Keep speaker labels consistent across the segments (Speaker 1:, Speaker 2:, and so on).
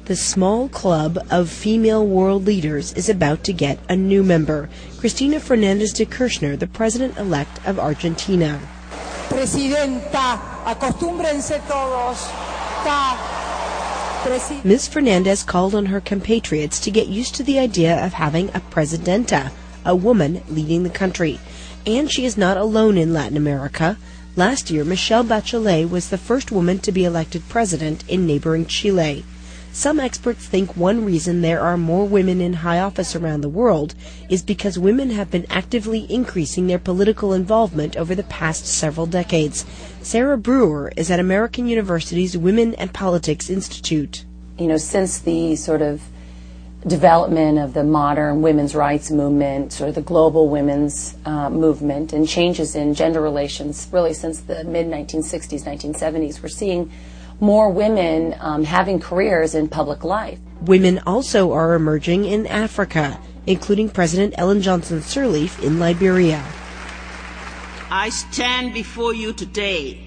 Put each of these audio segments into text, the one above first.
Speaker 1: The small club of female world leaders is about to get a new member. Cristina Fernández de Kirchner, the president-elect of Argentina.
Speaker 2: Presidenta, acostúmbrense todos.
Speaker 1: Ms. Fernandez called on her compatriots to get used to the idea of having a presidenta, a woman leading the country. And she is not alone in Latin America. Last year, Michelle Bachelet was the first woman to be elected president in neighboring Chile. Some experts think one reason there are more women in high office around the world is because women have been actively increasing their political involvement over the past several decades. Sarah Brewer is at American University's Women and Politics Institute.
Speaker 3: Since the sort of development of the modern women's rights movement, sort of the global women's movement, and changes in gender relations, really since the mid-1960s, 1970s, we're seeing more women having careers in public life.
Speaker 1: Women also are emerging in Africa, including President Ellen Johnson Sirleaf in Liberia.
Speaker 4: I stand before you today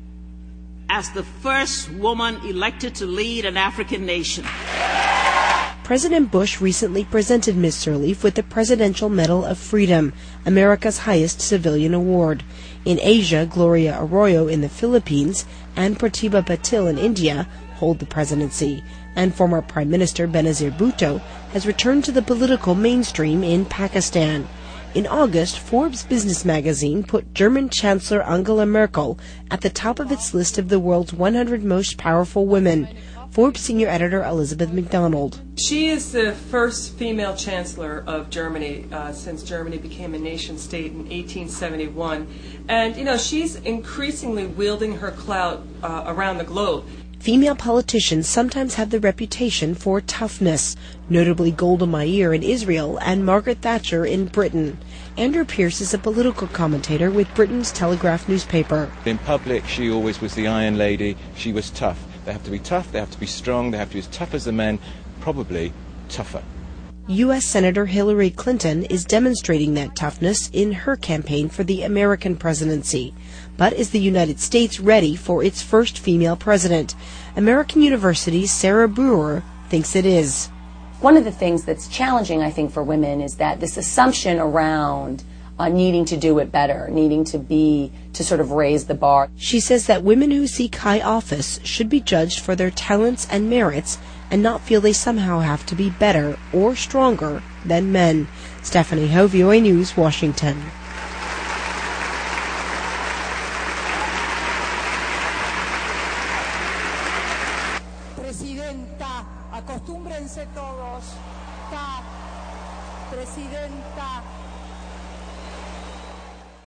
Speaker 4: as the first woman elected to lead an African nation.
Speaker 1: President Bush recently presented Ms. Sirleaf with the Presidential Medal of Freedom, America's highest civilian award. In Asia, Gloria Arroyo in the Philippines and Pratibha Patil in India hold the presidency, and former Prime Minister Benazir Bhutto has returned to the political mainstream in Pakistan. In August, Forbes Business magazine put German Chancellor Angela Merkel at the top of its list of the world's 100 most powerful women. Forbes senior editor Elizabeth McDonald.
Speaker 5: She is the first female chancellor of Germany since Germany became a nation state in 1871. And, she's increasingly wielding her clout around the globe.
Speaker 1: Female politicians sometimes have the reputation for toughness, notably Golda Meir in Israel and Margaret Thatcher in Britain. Andrew Pierce is a political commentator with Britain's Telegraph newspaper.
Speaker 6: In public, she always was the Iron Lady. She was tough. They have to be tough, they have to be strong, they have to be as tough as the men, probably tougher.
Speaker 1: U.S. Senator Hillary Clinton is demonstrating that toughness in her campaign for the American presidency. But is the United States ready for its first female president? American University's Sarah Brewer thinks it is.
Speaker 3: One of the things that's challenging, I think, for women is that this assumption around needing to do it better, needing to sort of raise the bar.
Speaker 1: She says that women who seek high office should be judged for their talents and merits and not feel they somehow have to be better or stronger than men. Stephanie Ho, VOA News, Washington.
Speaker 2: Presidenta, acostúmbrense todos. Presidenta.